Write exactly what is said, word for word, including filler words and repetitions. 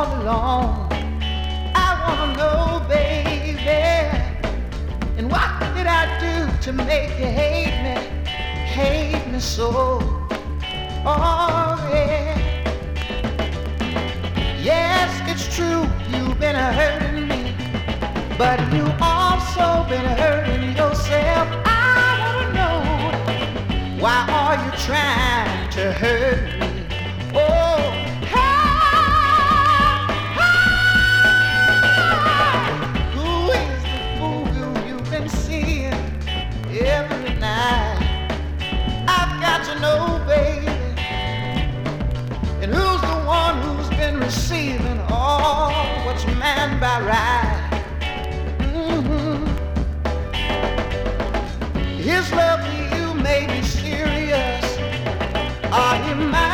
all alone. I wanna know, baby, and what did I do to make you hate me, hate me so? Oh yeah. Yes, it's true, you've been hurting me, but you also been hurting yourself. I wanna know, why are you trying to hurt me? Oh, hey, hey, who is the fool you've been seeing every night? I've got to know, baby, and who's the one who's been receiving all what's mine by right? Mm-hmm. His love for you may be serious, or he might